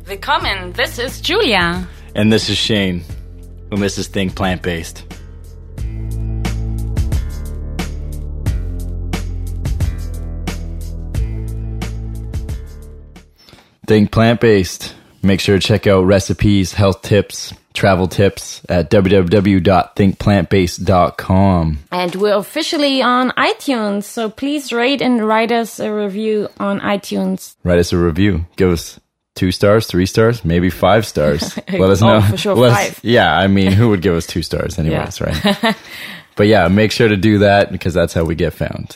Willkommen, this is Julia. And this is Shane. And this is Think Plant-Based. Think Plant-Based. Make sure to check out recipes, health tips, travel tips at www.thinkplantbased.com. And we're officially on iTunes, so please rate and write us a review on iTunes. Write us a review. Give us 2 stars, 3 stars, maybe 5 stars. Let us know. For sure, 5. Yeah, I mean, who would give us 2 stars anyways, right? But yeah, make sure to do that because that's how we get found.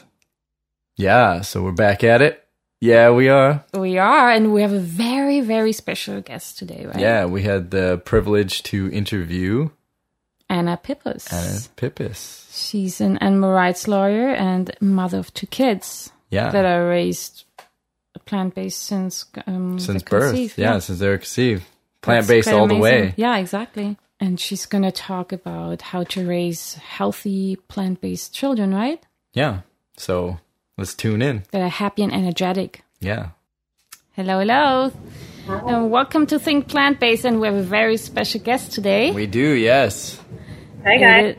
Yeah, so we're back at it. Yeah, we are. We are, and we have a very, very special guest today, right? Yeah, we had the privilege to interview Anna Pippus. Anna Pippus. She's an animal rights lawyer and mother of 2 kids. Yeah. That are raised plant-based since birth. conceived. Yeah, since they were conceived. Plant-based all the way. Yeah, exactly. And she's going to talk about how to raise healthy plant-based children, right? Yeah. So let's tune in. That are happy and energetic. Yeah. Hello, hello. And welcome to Think Plant-Based, and we have a very special guest today. We do, yes. Hi, guys.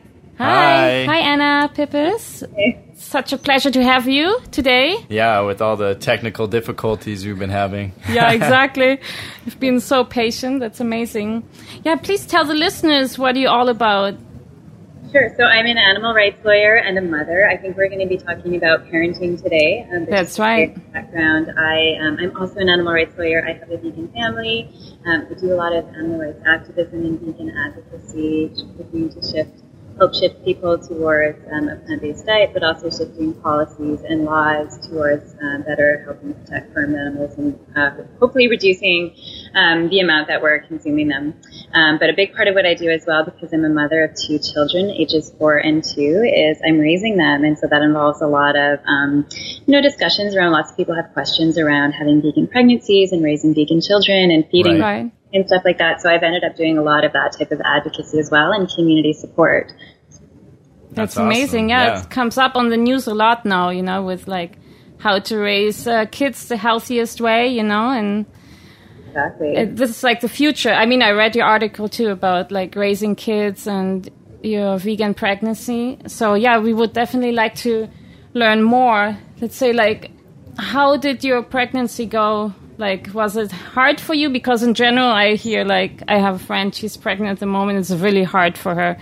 Hi. Hi, Anna Pippus. Hey. Such a pleasure to have you today. Yeah, with all the technical difficulties we've been having. Yeah, exactly. You've been so patient. That's amazing. Yeah, please tell the listeners what you're all about. Sure. So I'm an animal rights lawyer and a mother. I think we're going to be talking about parenting today. That's right. Background. I'm also an animal rights lawyer. I have a vegan family. We do a lot of animal rights activism and vegan advocacy, looking to help shift people towards a plant-based diet, but also shifting policies and laws towards better helping protect farm animals and hopefully reducing the amount that we're consuming them. But a big part of what I do as well, because I'm a mother of 2 children, ages 4 and 2, is I'm raising them. And so that involves a lot of, discussions around, lots of people have questions around having vegan pregnancies and raising vegan children and feeding Right. and stuff like that. So I've ended up doing a lot of that type of advocacy as well and community support. That's awesome. amazing. Yeah, it comes up on the news a lot now, with like how to raise kids the healthiest way, and Exactly. this is like the future. I mean, I read your article too about like raising kids and your vegan pregnancy. So yeah, we would definitely like to learn more. Let's say, like, how did your pregnancy go? Like, was it hard for you? Because in general, I hear, like, I have a friend, she's pregnant at the moment. It's really hard for her.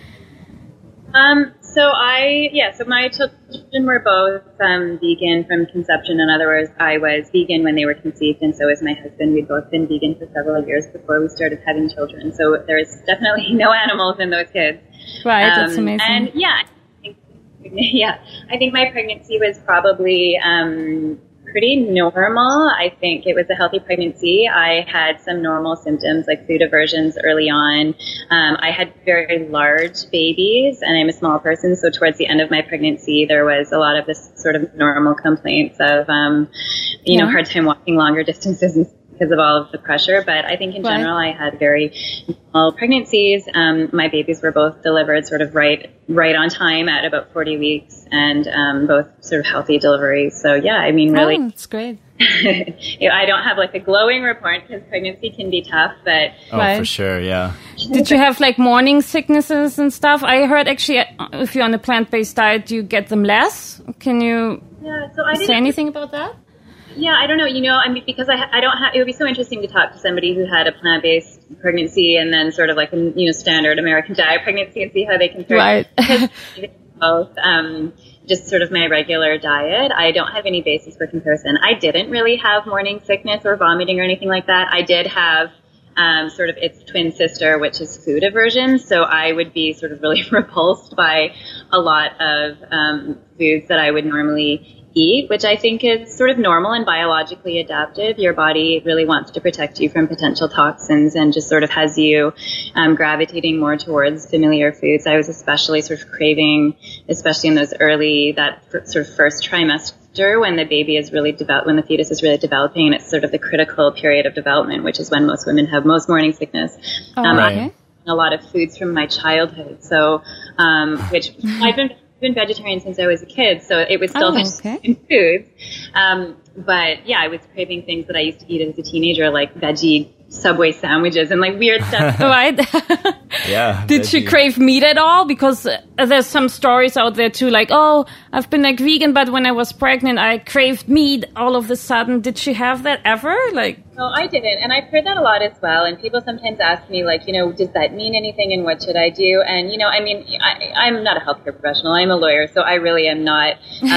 So my children were both vegan from conception. In other words, I was vegan when they were conceived, and so was my husband. We'd both been vegan for several years before we started having children. So there's definitely no animals in those kids. Right, that's amazing. And I think my pregnancy was probably pretty normal. I think it was a healthy pregnancy. I had some normal symptoms like food aversions early on. I had very large babies, and I'm a small person, so towards the end of my pregnancy, there was a lot of this sort of normal complaints of, hard time walking longer distances because of all of the pressure. But I think in general, I had very normal pregnancies. My babies were both delivered sort of right on time at about 40 weeks, and both sort of healthy deliveries. So yeah, I mean, really, that's great. I don't have like a glowing report because pregnancy can be tough, but For sure, yeah. Did you have like morning sicknesses and stuff? I heard actually, if you're on a plant-based diet, you get them less. Can you say anything about that? Yeah, I don't know. I mean, because I don't have. It would be so interesting to talk to somebody who had a plant-based pregnancy and then sort of like a standard American diet pregnancy and see how they compare. Right. Both. Just sort of my regular diet. I don't have any basis for comparison. I didn't really have morning sickness or vomiting or anything like that. I did have sort of its twin sister, which is food aversion. So I would be sort of really repulsed by a lot of foods that I would normally eat, which I think is sort of normal and biologically adaptive. Your body really wants to protect you from potential toxins and just sort of has you gravitating more towards familiar foods. I was especially sort of craving, especially in those sort of first trimester when the baby is really when the fetus is really developing, and it's sort of the critical period of development, which is when most women have most morning sickness. Okay. A lot of foods from my childhood. So, which I've been vegetarian since I was a kid, so it was still vegetarian foods. But yeah, I was craving things that I used to eat as a teenager, like veggie Subway sandwiches and like weird stuff. Right? Yeah. Did she crave meat at all? Because there's some stories out there too, like, oh, I've been like vegan, but when I was pregnant, I craved meat all of a sudden. Did she have that ever? Like, no, I didn't. And I've heard that a lot as well. And people sometimes ask me, like, does that mean anything and what should I do? And, I mean, I'm not a healthcare professional. I'm a lawyer, so I really am not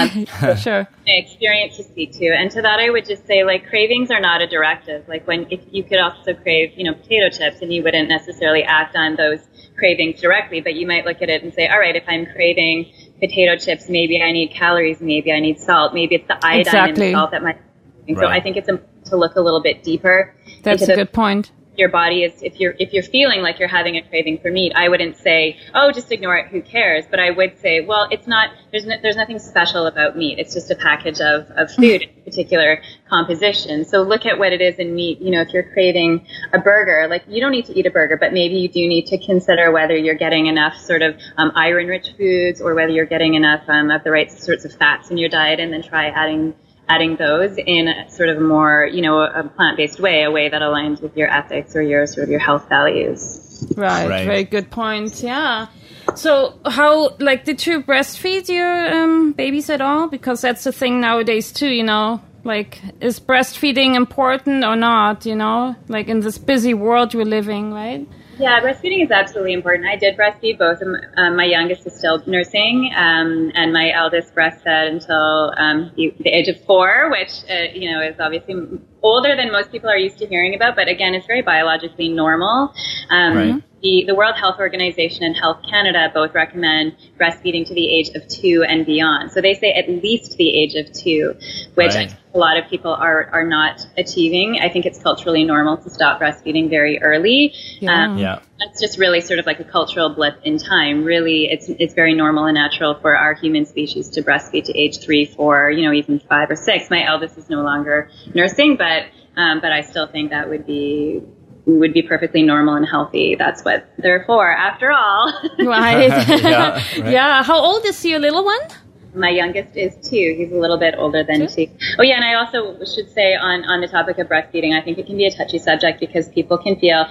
sure. experience to speak to. And to that, I would just say, like, cravings are not a directive. Like, if you could also crave, potato chips, and you wouldn't necessarily act on those cravings directly, but you might look at it and say, all right, if I'm craving potato chips, maybe I need calories, maybe I need salt, maybe it's the iodine in the salt that might. Right. So I think it's important to look a little bit deeper. That's a good point. Your body is, if you're feeling like you're having a craving for meat, I wouldn't say, oh, just ignore it, who cares? But I would say, well, it's not, there's nothing special about meat. It's just a package of food in particular composition. So look at what it is in meat. If you're craving a burger, like, you don't need to eat a burger, but maybe you do need to consider whether you're getting enough sort of iron-rich foods, or whether you're getting enough of the right sorts of fats in your diet, and then try adding those in a sort of a more, a plant-based way, a way that aligns with your ethics or your sort of your health values. Right. Very good point. Yeah. So how, like, did you breastfeed your babies at all? Because that's the thing nowadays too, like, is breastfeeding important or not, like in this busy world we're living, right? Yeah, breastfeeding is absolutely important. I did breastfeed both. My youngest is still nursing, and my eldest breastfed until the age of 4, which is obviously older than most people are used to hearing about. But again, it's very biologically normal. Right. The World Health Organization and Health Canada both recommend breastfeeding to the age of 2 and beyond. So they say at least the age of 2, which right. a lot of people are not achieving. I think it's culturally normal to stop breastfeeding very early. Yeah. That's just really sort of like a cultural blip in time. Really, it's very normal and natural for our human species to breastfeed to age 3, 4, even 5 or 6. My eldest is no longer nursing, but I still think that would be perfectly normal and healthy. That's what they're for, after all. Right. Yeah, right. Yeah. How old is your little one? My youngest is 2. He's a little bit older than 2. Oh, yeah, and I also should say on the topic of breastfeeding, I think it can be a touchy subject because people can feel,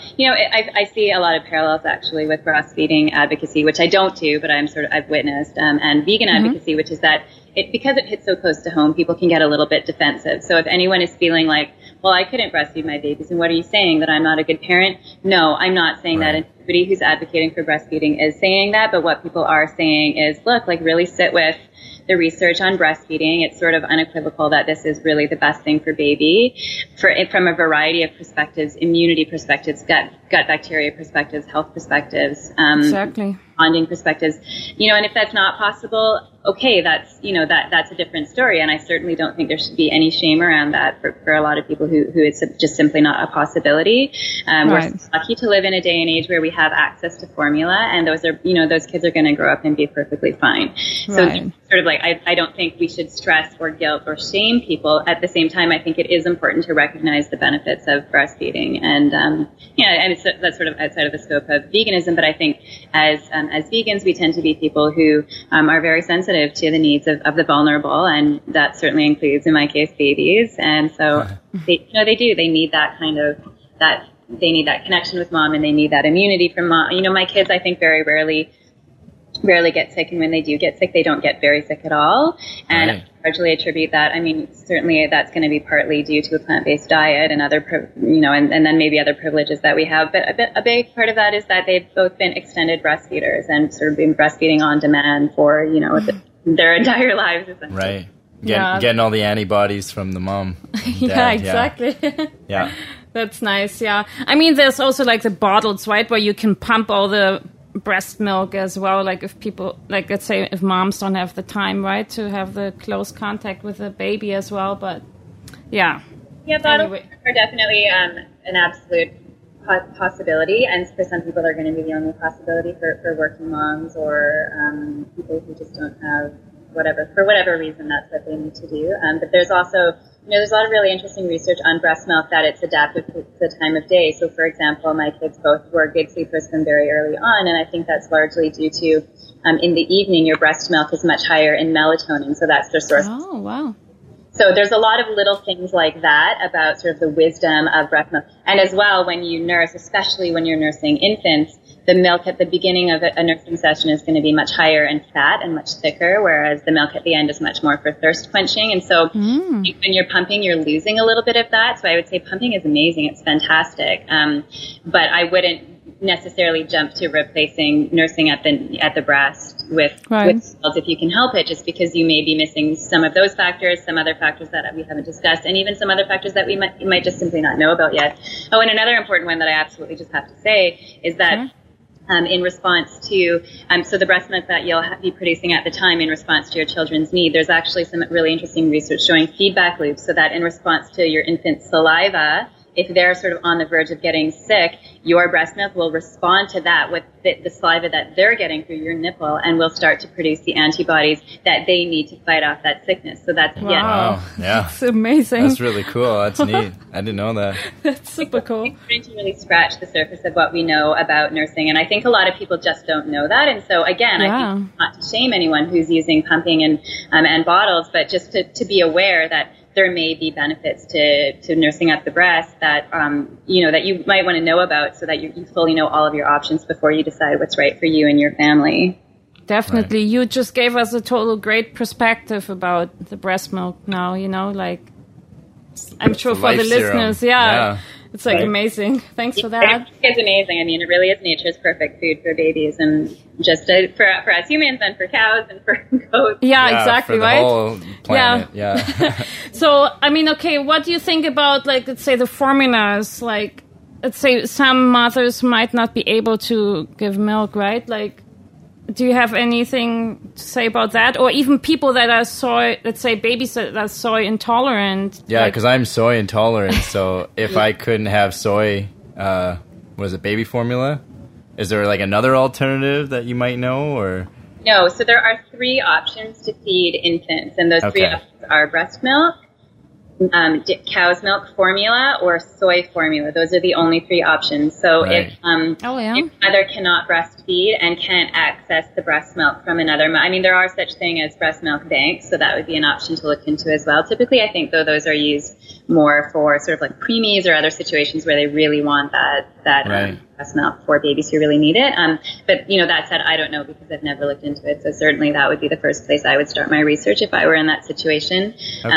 I see a lot of parallels actually with breastfeeding advocacy, which I don't do, but I've witnessed, and vegan advocacy, which is that because it hits so close to home, people can get a little bit defensive. So if anyone is feeling like, well, I couldn't breastfeed my babies, and what are you saying, that I'm not a good parent? No, I'm not saying that. And everybody who's advocating for breastfeeding is saying that, but what people are saying is, look, like, really sit with the research on breastfeeding. It's sort of unequivocal that this is really the best thing for baby, from a variety of perspectives: immunity perspectives, gut bacteria perspectives, health perspectives, exactly, bonding perspectives. And if that's not possible, okay, that's a different story. And I certainly don't think there should be any shame around that for a lot of people who it's just simply not a possibility. We're lucky to live in a day and age where we have access to formula, and those kids are going to grow up and be perfectly fine. So sort of like, I don't think we should stress or guilt or shame people. At the same time, I think it is important to recognize the benefits of breastfeeding, and that's sort of outside of the scope of veganism. But I think as vegans, we tend to be people who are very sensitive to the needs of the vulnerable, and that certainly includes, in my case, babies. And so they need that kind of they need that connection with mom, and they need that immunity from mom. My kids, I think, very rarely get sick, and when they do get sick, they don't get very sick at all. And I largely attribute that. I mean, certainly that's going to be partly due to a plant-based diet and other, and then maybe other privileges that we have. But a big part of that is that they've both been extended breastfeeders and sort of been breastfeeding on demand for, their entire lives, essentially. Right. Getting all the antibodies from the mom. Yeah, exactly. Yeah. That's nice. Yeah. I mean, there's also like the bottles, right, where you can pump all the breast milk as well, like if people, like, let's say if moms don't have the time, right, to have the close contact with the baby as well. But bottles are definitely an absolute possibility, and for some people they're going to be the only possibility for working moms or people who just don't have for whatever reason that's what they need to do. But there's also there's a lot of really interesting research on breast milk that it's adapted to the time of day. So, for example, my kids both were good sleepers from very early on, and I think that's largely due to in the evening your breast milk is much higher in melatonin, so that's their source. Oh, wow. So there's a lot of little things like that about sort of the wisdom of breast milk. And as well, when you nurse, especially when you're nursing infants, the milk at the beginning of a nursing session is going to be much higher in fat and much thicker, whereas the milk at the end is much more for thirst quenching. And so when you're pumping, you're losing a little bit of that. So I would say pumping is amazing. It's fantastic. But I wouldn't necessarily jump to replacing nursing at the breast with cells if you can help it, just because you may be missing some of those factors, some other factors that we haven't discussed, and even some other factors that we might just simply not know about yet. Oh, and another important one that I absolutely just have to say is that in response to, so the breast milk that you'll be producing at the time in response to your children's need, there's actually some really interesting research showing feedback loops, so that in response to your infant's saliva, if they're sort of on the verge of getting sick, your breast milk will respond to that with the saliva that they're getting through your nipple, and will start to produce the antibodies that they need to fight off that sickness. So that's, wow. Yeah. That's amazing. That's really cool. That's neat. I didn't know that. That's super cool. We're trying to really scratch the surface of what we know about nursing, and I think a lot of people just don't know that. And so again, I think not to shame anyone who's using pumping and bottles, but just to be aware that there may be benefits to nursing up the breast that that you might want to know about, so that you fully know all of your options before you decide what's right for you and your family. Definitely. Right. You just gave us a total great perspective about the breast milk now, I'm sure for the listeners, it's like amazing. Thanks for that. It's amazing. I mean, it really is nature's perfect food for babies, and just for us humans, and for cows, and for goats. Yeah, exactly, for the right? whole planet. Yeah. So, I mean, okay, what do you think about, like, let's say the formulas? Like, let's say some mothers might not be able to give milk, right? Like, do you have anything to say about that? Or even people that are soy, let's say babies that are soy intolerant. Yeah, because I'm soy intolerant. So if I couldn't have soy, baby formula? Is there like another alternative that you might know, or? No, so there are 3 options to feed infants, and those 3 options are breast milk, cow's milk formula, or soy formula. Those are the only 3 options. So if mother cannot breastfeed and can't access the breast milk from another, there are such thing as breast milk banks, so that would be an option to look into as well. Typically, I think though those are used more for sort of like preemies or other situations where they really want that breast milk for babies who really need it. But that said, I don't know because I've never looked into it. So certainly that would be the first place I would start my research if I were in that situation.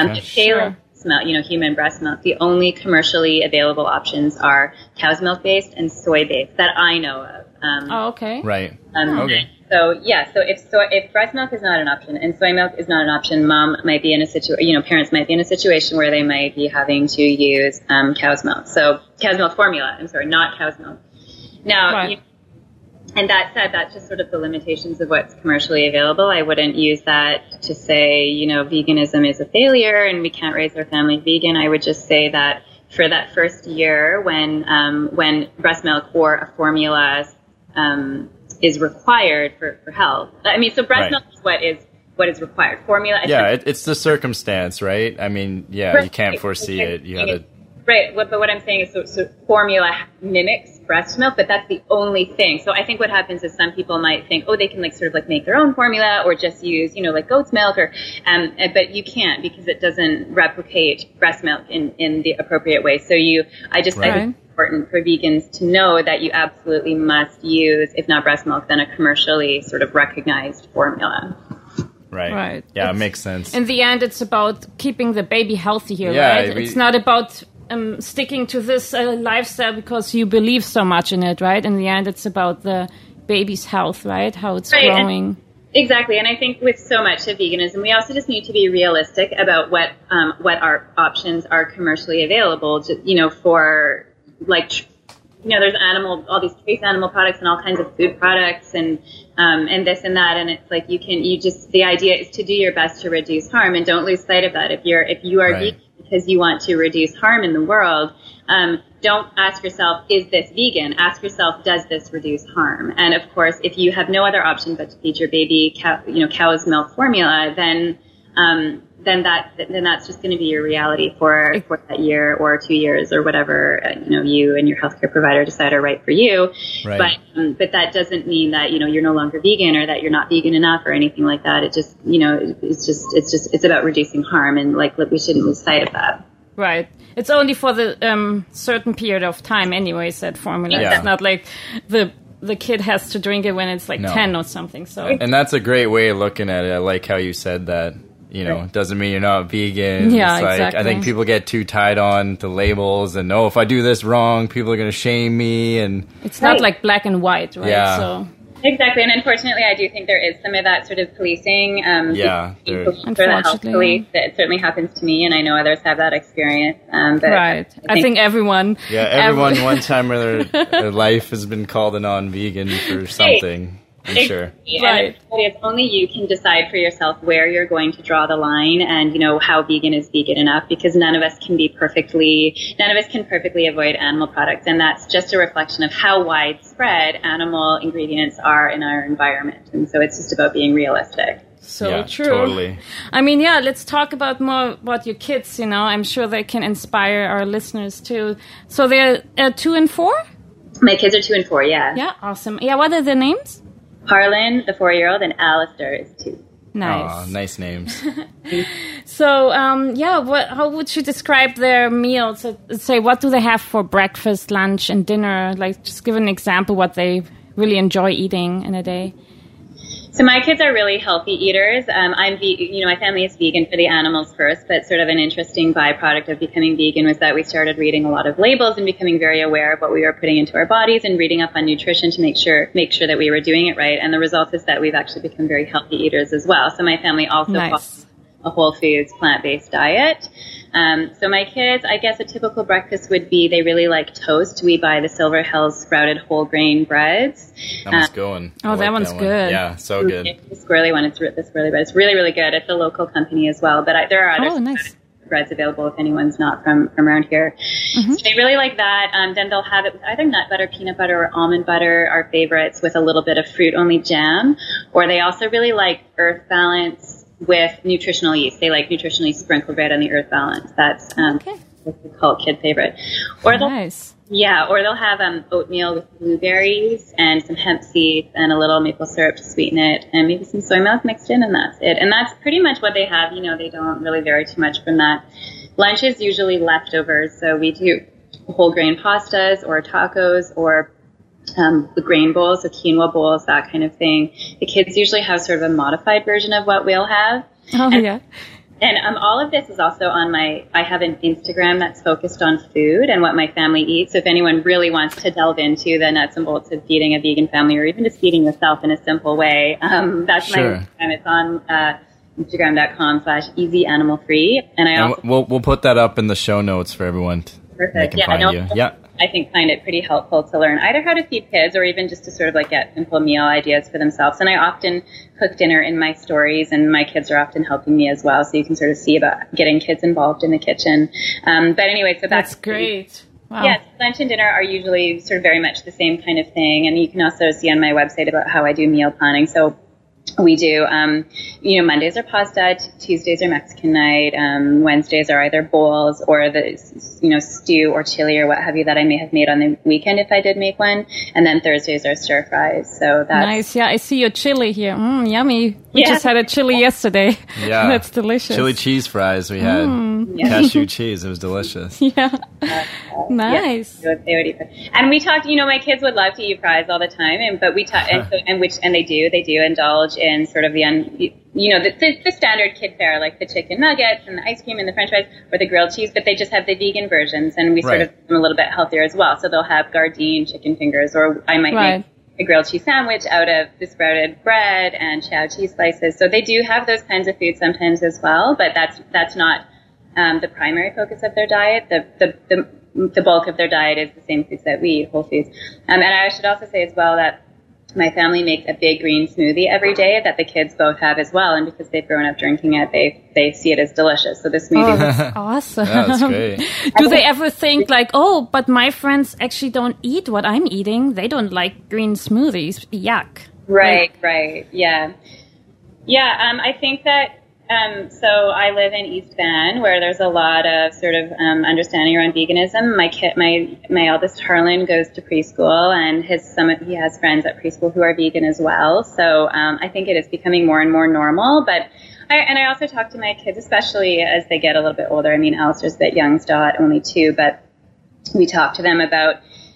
Human breast milk, the only commercially available options are cow's milk based and soy based that I know of. Right. So if breast milk is not an option and soy milk is not an option, parents might be in a situation where they might be having to use cow's milk. So cow's milk formula. I'm sorry, not cow's milk. Now. And that said, that's just sort of the limitations of what's commercially available. I wouldn't use that to say, veganism is a failure and we can't raise our family vegan. I would just say that for that first year when breast milk or a formula is required for health. So breast milk is what is required. Formula. It's the circumstance, right? You can't foresee it. You have to. Right, but what I'm saying is, so formula mimics breast milk, but that's the only thing. So I think what happens is some people might think, they can make their own formula or just use, goat's milk, but you can't because it doesn't replicate breast milk in the appropriate way. So I think it's important for vegans to know that you absolutely must use, if not breast milk, then a commercially sort of recognized formula. Right. Yeah, it makes sense. In the end, it's about keeping the baby healthy here, right? It's not about sticking to this lifestyle because you believe so much in it, right? In the end, it's about the baby's health, right? How it's growing. Exactly. And I think with so much of veganism, we also just need to be realistic about what our options are commercially available, for there's all these trace animal products and all kinds of food products and this and that. And it's like, the idea is to do your best to reduce harm and don't lose sight of that. If you are vegan because you want to reduce harm in the world, don't ask yourself, is this vegan? Ask yourself, does this reduce harm? And of course, if you have no other option but to feed your baby cow's milk formula, then then that's just going to be your reality for that year or 2 years or whatever, you and your healthcare provider decide are right for you. Right. But that doesn't mean that, you're no longer vegan or that you're not vegan enough or anything like that. It just, it's about reducing harm, and we shouldn't lose sight of that. Right. It's only for the certain period of time anyways, that formula. Yeah. It's not like the kid has to drink it when it's 10 or something. So, and that's a great way of looking at it. I like how you said that. It doesn't mean you're not vegan. Yeah, it's exactly. I think people get too tied on to labels and, if I do this wrong, people are going to shame me. And it's not like black and white, right? Yeah. So. Exactly, and unfortunately, I do think there is some of that sort of policing. Unfortunately, the health police. It certainly happens to me, and I know others have that experience. Right, I think everyone. Yeah, everyone one time or their life has been called a non-vegan for something. I'm sure. Right. And it's only you can decide for yourself where you're going to draw the line, and how vegan is vegan enough, because none of us can perfectly avoid animal products, and that's just a reflection of how widespread animal ingredients are in our environment. And so it's just about being realistic. So true. Totally. I mean, let's talk about more about your kids. I'm sure they can inspire our listeners too. So they're 2 and 4? My kids are 2 and 4. Yeah. Yeah. Awesome. Yeah. What are their names? Harlan, the 4-year-old, and Alistair is 2. Nice. Oh, nice names. So, how would you describe their meals? Say, what do they have for breakfast, lunch, and dinner? Just give an example what they really enjoy eating in a day. So my kids are really healthy eaters. My family is vegan for the animals first, but sort of an interesting byproduct of becoming vegan was that we started reading a lot of labels and becoming very aware of what we were putting into our bodies and reading up on nutrition to make sure that we were doing it right. And the result is that we've actually become very healthy eaters as well. So my family also follows a whole foods, plant-based diet. So my kids, I guess a typical breakfast would be they really like toast. We buy the Silver Hills sprouted whole grain breads. That one's going. Oh, that one's good. Yeah, so good. The squirrely one, it's the squirrely bread. It's really, really good. It's a local company as well, but there are other breads available if anyone's not from around here. Mm-hmm. So they really like that. Then they'll have it with either nut butter, peanut butter, or almond butter, our favorites, with a little bit of fruit-only jam. Or they also really like Earth Balance with nutritional yeast. They like nutritionally sprinkled bread on the Earth Balance. That's what we call a kid favorite. Or they'll have oatmeal with blueberries and some hemp seeds and a little maple syrup to sweeten it, and maybe some soy milk mixed in, and that's it. And that's pretty much what they have. They don't really vary too much from that. Lunch is usually leftovers, so we do whole grain pastas or tacos or the grain bowls, the quinoa bowls, that kind of thing. The kids usually have sort of a modified version of what we'll have. And all of this is also on I have an Instagram that's focused on food and what my family eats. So if anyone really wants to delve into the nuts and bolts of feeding a vegan family, or even just feeding yourself in a simple way, that's my Instagram. It's on Instagram.com/easyanimalfree. And we'll put that up in the show notes for everyone. Perfect. They can find you. Yeah. I find it pretty helpful to learn either how to feed kids or even just to sort of get simple meal ideas for themselves. And I often cook dinner in my stories, and my kids are often helping me as well. So you can sort of see about getting kids involved in the kitchen. But anyway, so that's great. Wow. Yeah, lunch and dinner are usually sort of very much the same kind of thing. And you can also see on my website about how I do meal planning. So we do, Mondays are pasta, Tuesdays are Mexican night, Wednesdays are either bowls or the, stew or chili or what have you that I may have made on the weekend if I did make one. And then Thursdays are stir fries. So that's nice. Yeah, I see your chili here. Yummy. We just had a chili yesterday. Yeah. That's delicious. Chili cheese fries we had. Cashew cheese. It was delicious. Yeah. Nice. Yeah, they would eat it. And we talked, my kids would love to eat fries all the time, but we talk, and they do indulge in sort of the standard kid fare, like the chicken nuggets and the ice cream and the French fries or the grilled cheese, but they just have the vegan versions, and we sort of make them a little bit healthier as well. So they'll have Gardein chicken fingers, or I might make a grilled cheese sandwich out of the sprouted bread and chow cheese slices. So they do have those kinds of foods sometimes as well, but that's not the primary focus of their diet. The bulk of their diet is the same foods that we eat, whole foods. And I should also say as well that my family makes a big green smoothie every day that the kids both have as well. And because they've grown up drinking it, they see it as delicious. So the smoothie that's awesome. Yeah, that's great. Do they ever think but my friends actually don't eat what I'm eating. They don't like green smoothies. Yuck. Right. Yeah. Yeah. I think that So I live in East Van, where there's a lot of sort of understanding around veganism. My eldest Harlan goes to preschool, and he has friends at preschool who are vegan as well. So I think it is becoming more and more normal. But I also talk to my kids, especially as they get a little bit older. I mean, Alistair's a bit young still at only 2, but we talk to them about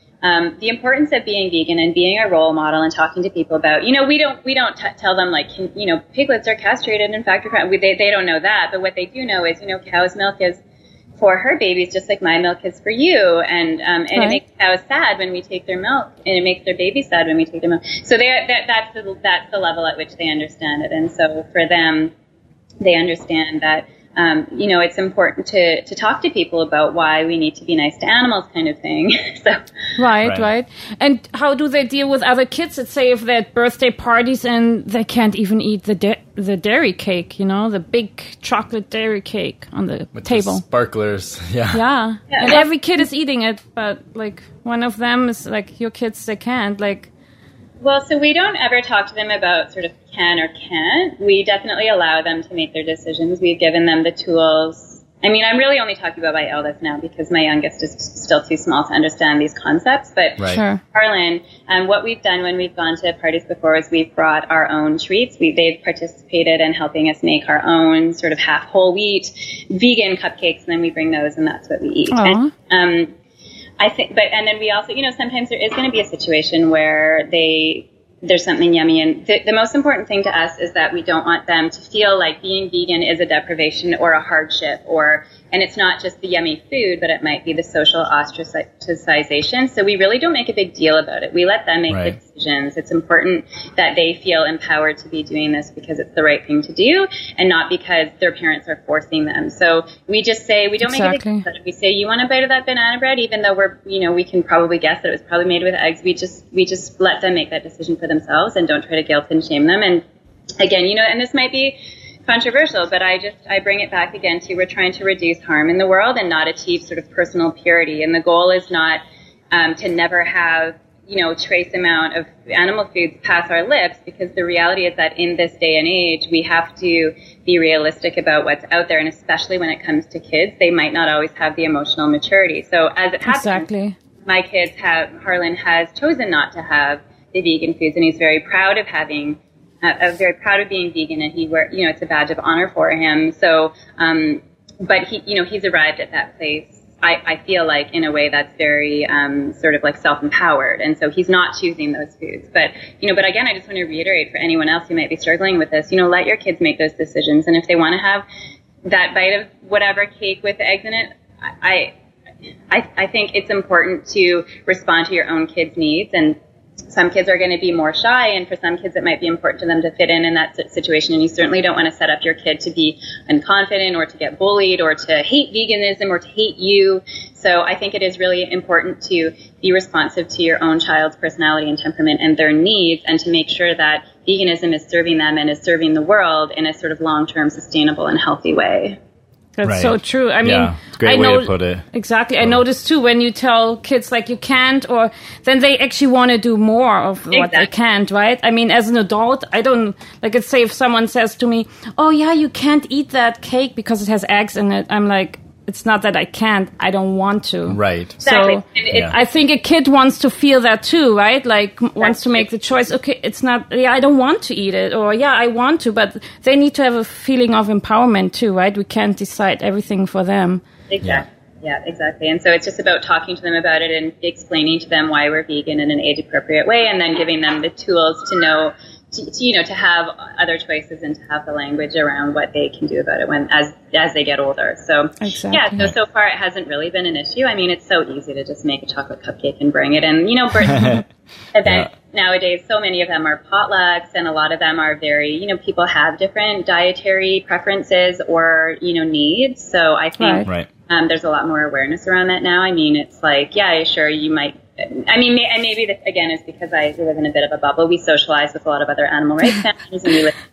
the importance of being vegan and being a role model and talking to people about, we don't tell them like, piglets are castrated and factory farmed. They don't know that. But what they do know is, cow's milk is for her babies, just like my milk is for you. And it makes cows sad when we take their milk, and it makes their babies sad when we take their milk. So that's the level at which they understand it. And so for them, they understand that, it's important to talk to people about why we need to be nice to animals, kind of thing. So Right. And how do they deal with other kids? Let's say if they're at birthday parties and they can't even eat the dairy cake, the big chocolate dairy cake on the table. The sparklers, yeah. And every kid is eating it, but like one of them is like, your kids, they can't, like. Well, so we don't ever talk to them about sort of can or can't. We definitely allow them to make their decisions. We've given them the tools. I mean, I'm really only talking about my eldest now because my youngest is still too small to understand these concepts. But Sure. Harlan, what we've done when we've gone to parties before is we've brought our own treats. They've participated in helping us make our own sort of half whole wheat vegan cupcakes, and then we bring those, and that's what we eat. And, I think, and then we also, sometimes there is going to be a situation where there's something yummy. And the most important thing to us is that we don't want them to feel like being vegan is a deprivation or a hardship, and it's not just the yummy food, but it might be the social ostracization. So we really don't make a big deal about it. We let them make the decisions. It's important that they feel empowered to be doing this because it's the right thing to do and not because their parents are forcing them. So we just say, we don't make a big deal about it. We say, you want a bite of that banana bread? Even though we can probably guess that it was probably made with eggs. We just let them make that decision for themselves and don't try to guilt and shame them. And again, and this might be controversial, but I bring it back again to, we're trying to reduce harm in the world and not achieve sort of personal purity. And the goal is not to never have, trace amount of animal foods pass our lips, because the reality is that in this day and age, we have to be realistic about what's out there. And especially when it comes to kids, they might not always have the emotional maturity. So as it happens, my kids Harlan has chosen not to have the vegan foods, and he's very proud of having very proud of being vegan, and it's a badge of honor for him. So, but he's arrived at that place, I feel like, in a way that's very, sort of like self-empowered. And so he's not choosing those foods. But again, I just want to reiterate for anyone else who might be struggling with this, let your kids make those decisions. And if they want to have that bite of whatever cake with the eggs in it, I think it's important to respond to your own kids' needs. And some kids are going to be more shy, and for some kids it might be important to them to fit in that situation. And you certainly don't want to set up your kid to be unconfident or to get bullied or to hate veganism or to hate you. So I think it is really important to be responsive to your own child's personality and temperament and their needs, and to make sure that veganism is serving them and is serving the world in a sort of long-term, sustainable and healthy way. That's so true. I mean, it's a great way to put it. Exactly. I noticed too, when you tell kids like you can't, or then they actually want to do more of what they can't, right? I mean, as an adult, I don't, like, let's say if someone says to me, oh yeah, you can't eat that cake because it has eggs in it. I'm like, it's not that I can't, I don't want to. Right. So I think a kid wants to feel that too, right? Like wants to make the choice. Okay, it's not, I don't want to eat it, or I want to, but they need to have a feeling of empowerment too, right? We can't decide everything for them. Exactly. Yeah, exactly. And so it's just about talking to them about it and explaining to them why we're vegan in an age-appropriate way, and then giving them the tools to know, to have other choices and to have the language around what they can do about it as they get older. So so far it hasn't really been an issue. I mean, it's so easy to just make a chocolate cupcake and bring it in. Birthday events nowadays, so many of them are potlucks, and a lot of them are very, people have different dietary preferences or, needs. So I think there's a lot more awareness around that now. I mean, it's like, sure, you might. I mean, and maybe this, again, is because I live in a bit of a bubble. We socialize with a lot of other animal rights families, and we live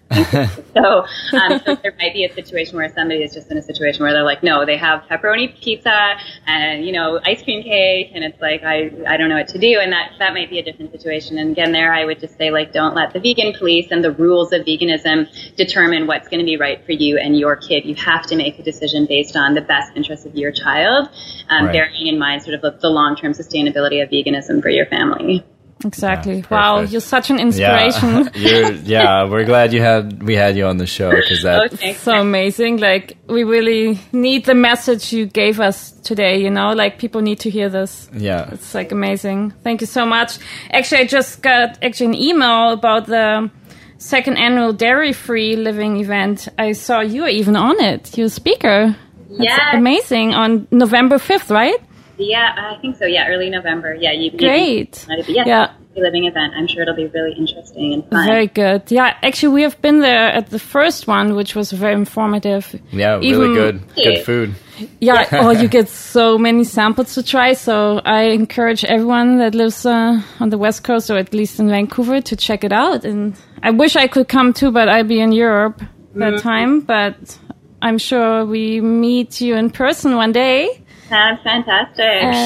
So there might be a situation where somebody is just in a situation where they're like, no, they have pepperoni pizza and, ice cream cake. And it's like, I don't know what to do. And that might be a different situation. And again, there I would just say, like, don't let the vegan police and the rules of veganism determine what's going to be right for you and your kid. You have to make a decision based on the best interest of your child, bearing in mind sort of the long-term sustainability of veganism for your family. Exactly. Wow, you're such an inspiration. We're glad we had you on the show, because that's so amazing. Like, we really need the message you gave us today, like people need to hear this. Yeah. It's like amazing. Thank you so much. Actually, I just got an email about the second annual dairy-free living event. I saw you were even on it. You're a speaker. That's amazing. On November 5th, right? Yeah, I think so. Yeah, early November. Yeah, great. Living event. I'm sure it'll be really interesting and fun. Very good. Yeah, actually, we have been there at the first one, which was very informative. Yeah, really good. Good food. Yeah. You get so many samples to try. So I encourage everyone that lives on the West Coast, or at least in Vancouver, to check it out. And I wish I could come too, but I'd be in Europe that time. But I'm sure we meet you in person one day. Sounds fantastic.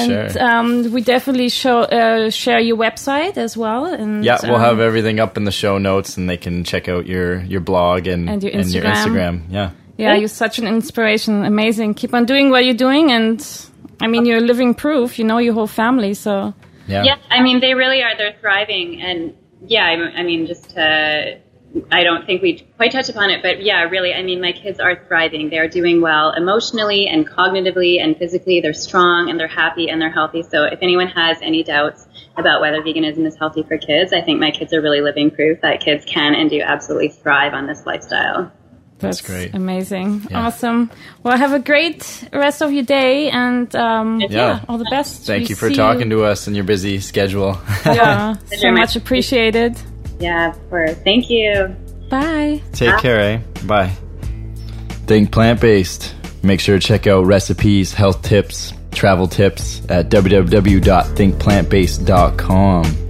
And we definitely share your website as well. And we'll have everything up in the show notes, and they can check out your blog and your Instagram. Yeah, you're such an inspiration. Amazing. Keep on doing what you're doing, and I mean, you're living proof. You know your whole family, so yeah. I mean, they really are. They're thriving, and I mean, just to. I don't think we quite touch upon it, but yeah, really, I mean, my kids are thriving. They're doing well emotionally and cognitively and physically. They're strong and they're happy and they're healthy. So if anyone has any doubts about whether veganism is healthy for kids, I think my kids are really living proof that kids can and do absolutely thrive on this lifestyle. That's great. Amazing. Yeah. Awesome. Well, have a great rest of your day, and all the best. Thank you for talking to us in your busy schedule. Yeah, so much appreciated. Yeah, of course. Thank you. Bye. Take care, Bye. Think plant-based. Make sure to check out recipes, health tips, travel tips at www.thinkplantbased.com.